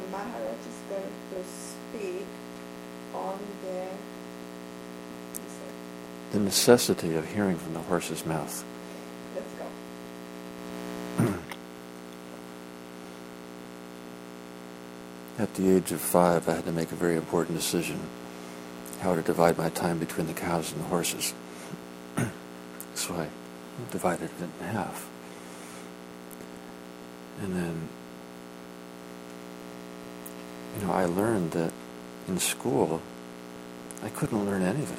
Maharaj is going to speak on the necessity of hearing from the horse's mouth. Let's go. At the age of 5, I had to make a very important decision, how to divide my time between the cows and the horses. So I divided it in half. And then, I learned that in school, I couldn't learn anything.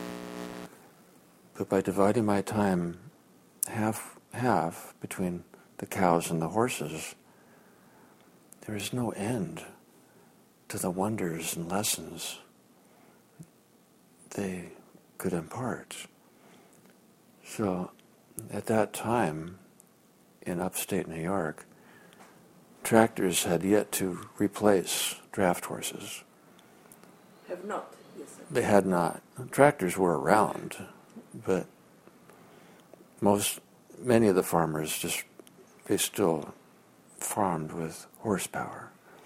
But by dividing my time half between the cows and the horses, there is no end to the wonders and lessons they could impart. So at that time, in upstate New York, tractors had yet to replace draft horses. Have not, you said. They had not. Tractors were around, but many of the farmers they still farmed with horsepower.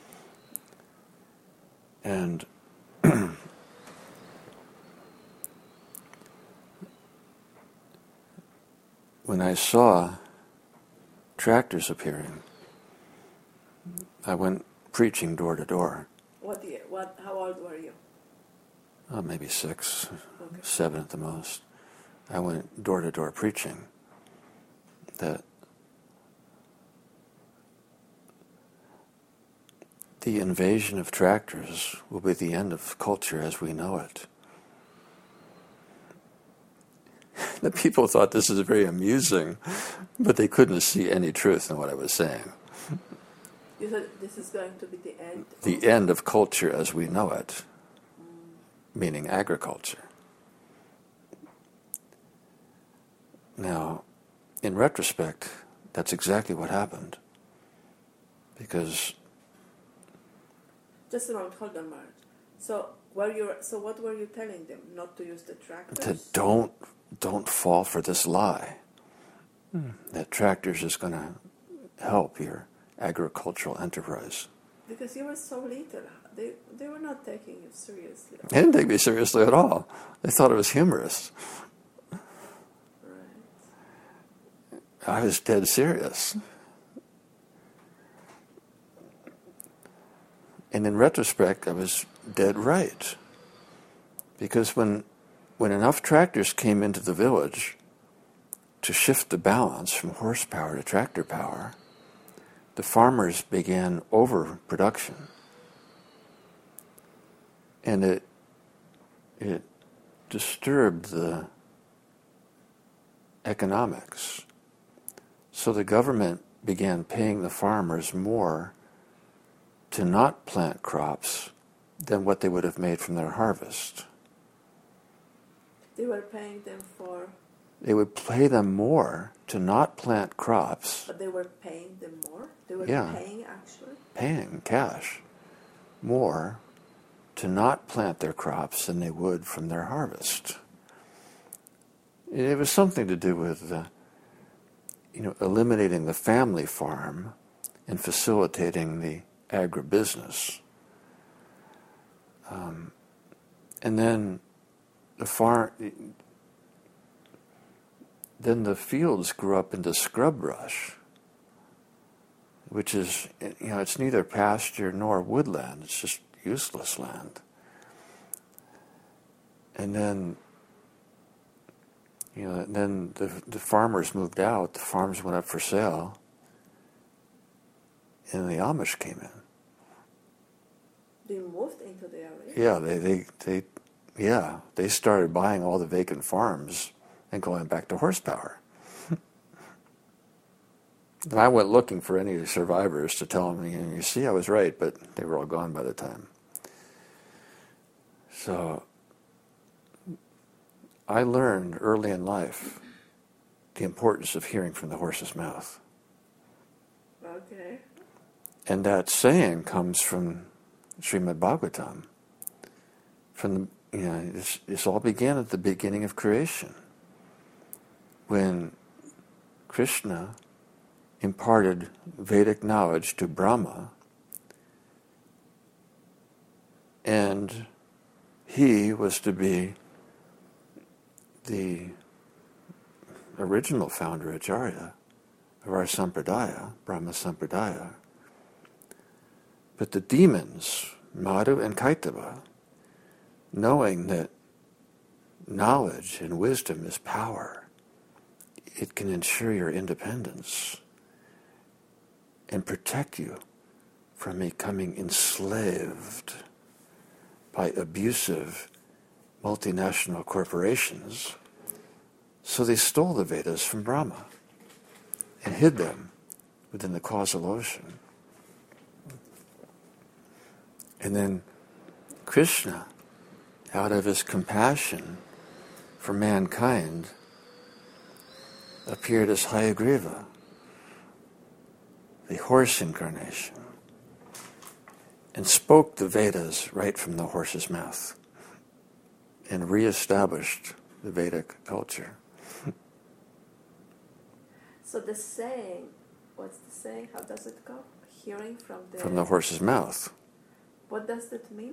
And when I saw tractors appearing, I went preaching door to door. How old were you? Maybe 6, Okay. 7 at the most. I went door to door preaching that the invasion of tractors will be the end of culture as we know it. The people thought this was very amusing, but they couldn't see any truth in what I was saying. You said this is going to be the end? The end of culture as we know it, meaning agriculture. Now, in retrospect, that's exactly what happened. Because... Just a moment, hold on, Maharaj. So what were you telling them? Not to use the tractors? To don't fall for this lie. That tractors is going to help your agricultural enterprise. Because you were so little. They were not taking you seriously. They didn't take me seriously at all. They thought it was humorous. Right. I was dead serious. And in retrospect, I was dead right. Because when enough tractors came into the village to shift the balance from horsepower to tractor power, the farmers began overproduction. And it disturbed the economics. So the government began paying the farmers more to not plant crops than what they would have made from their harvest. They were paying them for... They would pay them more to not plant crops. But they were paying them more? They were paying actually? Paying cash more to not plant their crops than they would from their harvest. It was something to do with eliminating the family farm and facilitating the agribusiness. And then then the fields grew up into scrub brush, which is, it's neither pasture nor woodland. It's just useless land. And then, then the farmers moved out. The farms went up for sale, and the Amish came in. They moved into the area? Yeah, they started buying all the vacant farms and going back to horsepower. And I went looking for any survivors to tell me, you see, I was right, but they were all gone by the time. So I learned early in life the importance of hearing from the horse's mouth. Okay. And that saying comes from Srimad Bhagavatam. This all began at the beginning of creation, when Krishna imparted Vedic knowledge to Brahma, And he was to be the original founder, Acharya, of our Sampradaya, Brahma Sampradaya. But the demons, Madhu and Kaitava, knowing that knowledge and wisdom is power, it can ensure your independence and protect you from becoming enslaved by abusive multinational corporations. So they stole the Vedas from Brahma and hid them within the causal ocean. And then Krishna, out of his compassion for mankind, appeared as Hayagriva, the horse incarnation, and spoke the Vedas right from the horse's mouth and reestablished the Vedic culture. So the saying, what's the saying? How does it go? Hearing from the horse's mouth. What does that mean?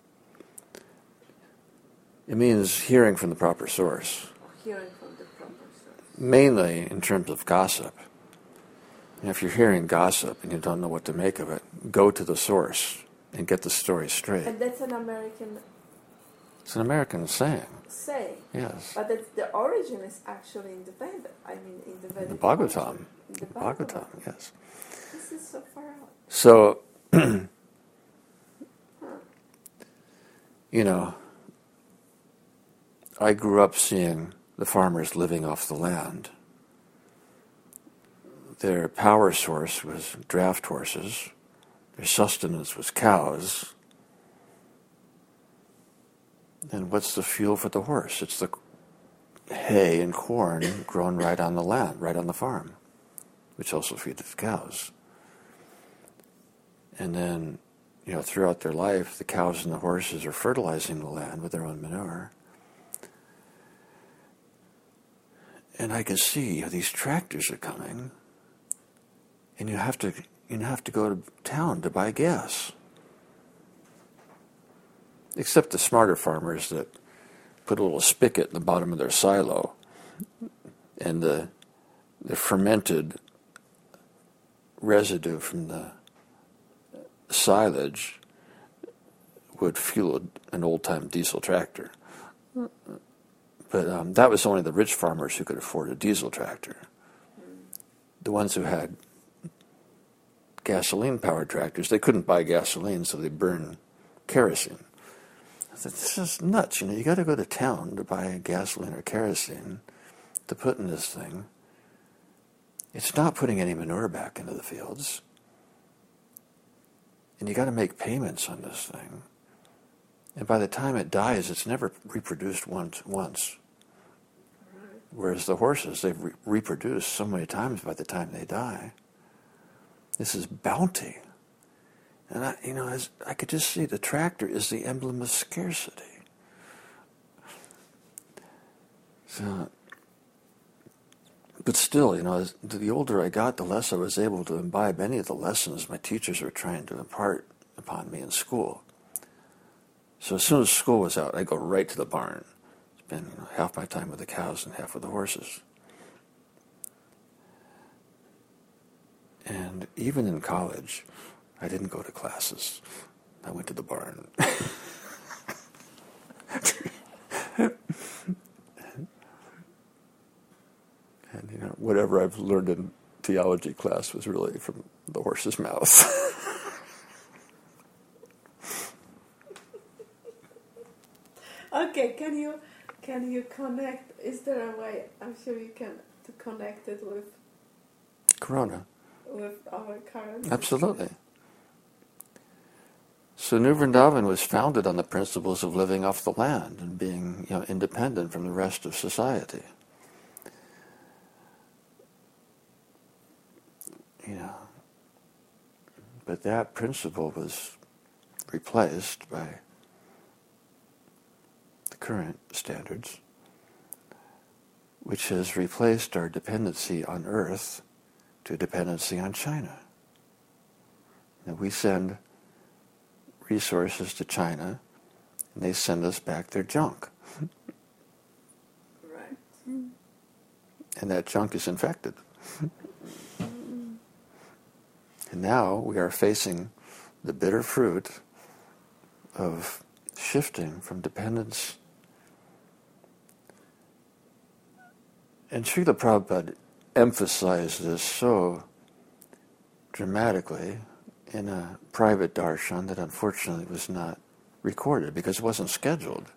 It means hearing from the proper source. Hearing from the proper source. Mainly in terms of gossip. And if you're hearing gossip and you don't know what to make of it, go to the source and get the story straight. And that's an American... It's an American saying. Saying. Yes. But the origin is actually in the Veda. I mean, in the Vedic Bhagavatam. In the Bhagavatam, yes. This is so far out. So, you know, I grew up seeing the farmers living off the land. Their power source was draft horses. Their sustenance was cows. And what's the fuel for the horse? It's the hay and corn grown right on the land, right on the farm, which also feeds the cows. And then, you know, throughout their life, the cows and the horses are fertilizing the land with their own manure. And I can see how these tractors are coming, and you have to go to town to buy gas. Except the smarter farmers that put a little spigot in the bottom of their silo, and the fermented residue from the silage would fuel an old-time diesel tractor. But that was only the rich farmers who could afford a diesel tractor. The ones who had gasoline-powered tractors, they couldn't buy gasoline, so they burned kerosene. I said, this is nuts. You know, you got to go to town to buy gasoline or kerosene to put in this thing. It's not putting any manure back into the fields. And you got to make payments on this thing. And by the time it dies, it's never reproduced once. Whereas the horses, they've reproduced so many times by the time they die. This is bounty. And I could just see the tractor is the emblem of scarcity. So, but still, you know, the older I got, the less I was able to imbibe any of the lessons my teachers were trying to impart upon me in school. So as soon as school was out, I'd go right to the barn. Spend half my time with the cows and half with the horses. And even in college, I didn't go to classes. I went to the barn. And you know, whatever I've learned in theology class was really from the horse's mouth. Okay, can you connect? Is there a way? I'm sure you can to connect it with Corona. With our current. Absolutely. So New Vrindavan was founded on the principles of living off the land and being, you know, independent from the rest of society. You know, but that principle was replaced by the current standards, which has replaced our dependency on Earth to dependency on China. Now, we send resources to China, and they send us back their junk. Right. And that junk is infected. And now we are facing the bitter fruit of shifting from dependence. And Srila Prabhupada emphasized this so dramatically in a private darshan that unfortunately was not recorded because it wasn't scheduled.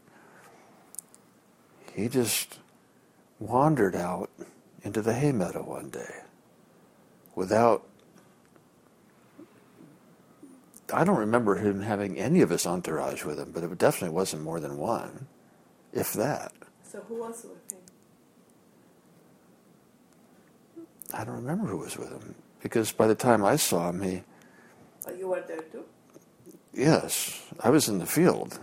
He just wandered out into the hay meadow one day without, I don't remember him having any of his entourage with him, but it definitely wasn't more than one, if that. So who was with him? I don't remember who was with him, because by the time I saw him, You were there too? yes, I was in the field.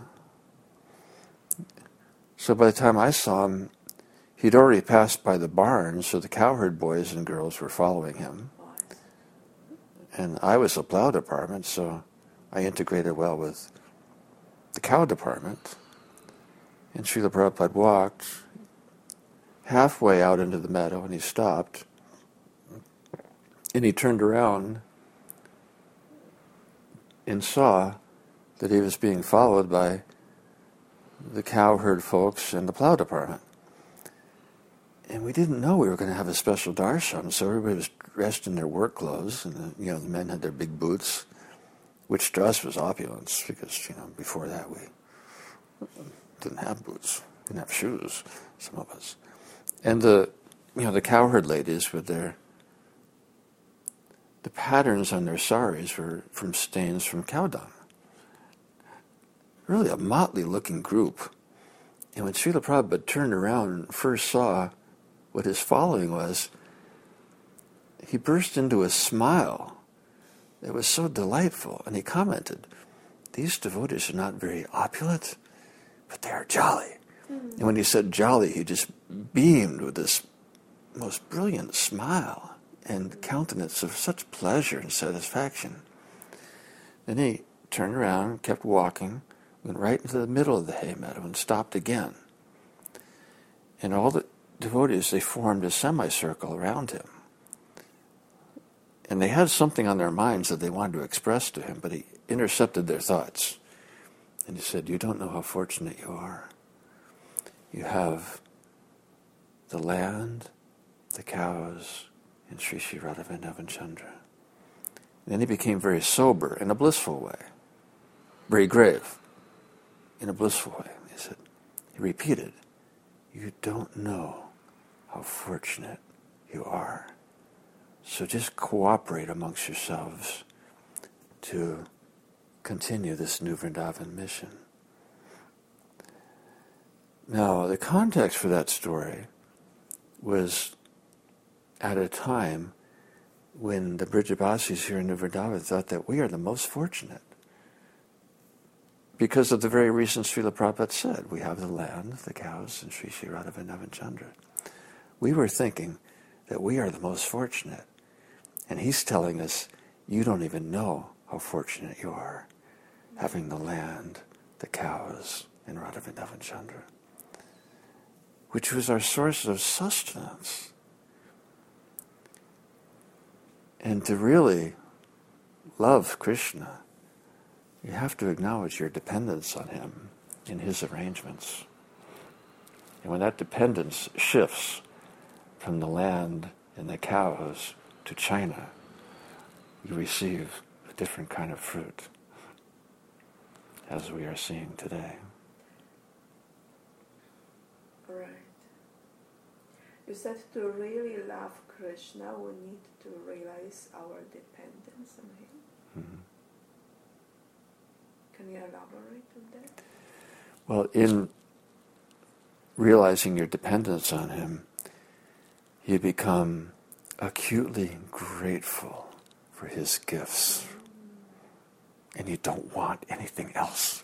So by the time I saw him, he'd already passed by the barn, so the cowherd boys and girls were following him. Oh, I see. And I was the plow department, so I integrated well with the cow department. And Srila Prabhupada walked halfway out into the meadow, and he stopped. And he turned around and saw that he was being followed by the cowherd folks and the plow department. And we didn't know we were going to have a special darshan, so everybody was dressed in their work clothes, and the men had their big boots, which to us was opulence, because before that we didn't have boots, didn't have shoes, some of us. And the cowherd ladies with the patterns on their saris were from stains from cow dung. Really a motley-looking group. And when Srila Prabhupada turned around and first saw what his following was, he burst into a smile. It was so delightful. And he commented, "These devotees are not very opulent, but they are jolly." Mm-hmm. And when he said jolly, he just beamed with this most brilliant smile and countenance of such pleasure and satisfaction. Then he turned around, kept walking, went right into the middle of the hay meadow and stopped again. And all the devotees, they formed a semicircle around him. And they had something on their minds that they wanted to express to him, but he intercepted their thoughts. And he said, "You don't know how fortunate you are. You have the land, the cows, and Sri Sri Radha Vrindavan Chandra." And then he became very sober in a blissful way, very grave in a blissful way. He repeated, "You don't know how fortunate you are. So just cooperate amongst yourselves to continue this new Vrindavan mission." Now, the context for that story was at a time when the Brijabasis here in New Vrindavan thought that we are the most fortunate, because of the very reasons Srila Prabhupada said. We have the land, the cows, and Sri Sri Radha Vrindavan Chandra. We were thinking that we are the most fortunate. And he's telling us, you don't even know how fortunate you are, having the land, the cows, and Radha Vrindavan Chandra, which was our source of sustenance. And to really love Krishna, you have to acknowledge your dependence on him in his arrangements. And when that dependence shifts from the land and the cows to China, you receive a different kind of fruit, as we are seeing today. Right. You said to really love Krishna, we need to realize our dependence on him. Mm-hmm. Can you elaborate on that? Well, in realizing your dependence on him, you become acutely grateful for his gifts. And you don't want anything else.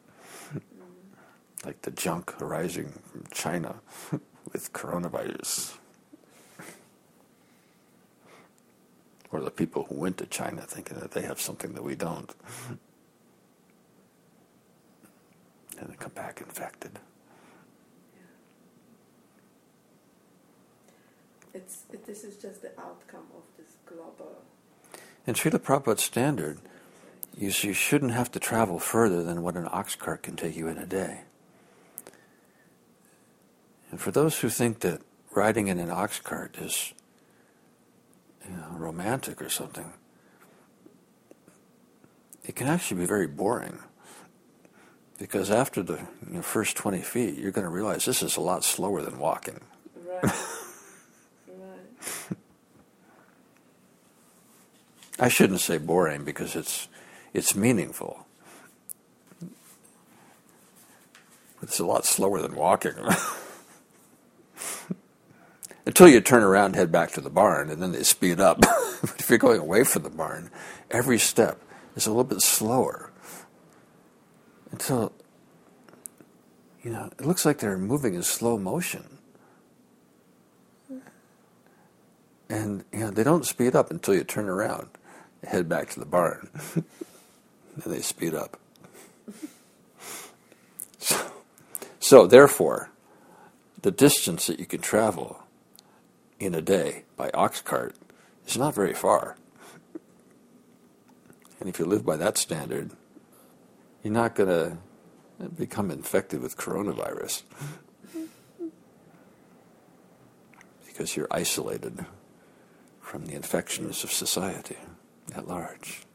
Like the junk arising from China with coronavirus. Or the people who went to China thinking that they have something that we don't. and then come back infected. This is just the outcome of this global. In Srila Prabhupada's standard, you shouldn't have to travel further than what an ox cart can take you in a day. And for those who think that riding in an ox cart is, romantic or something, it can actually be very boring. Because after the first 20 feet, you're going to realize this is a lot slower than walking. Right. Right. I shouldn't say boring because it's meaningful. It's a lot slower than walking. Until you turn around and head back to the barn, and then they speed up. But if you're going away from the barn, every step is a little bit slower. Until, it looks like they're moving in slow motion. And, they don't speed up until you turn around and head back to the barn. And they speed up. So, therefore, the distance that you can travel in a day by ox cart is not very far. And if you live by that standard, you're not going to become infected with coronavirus because you're isolated from the infections of society at large.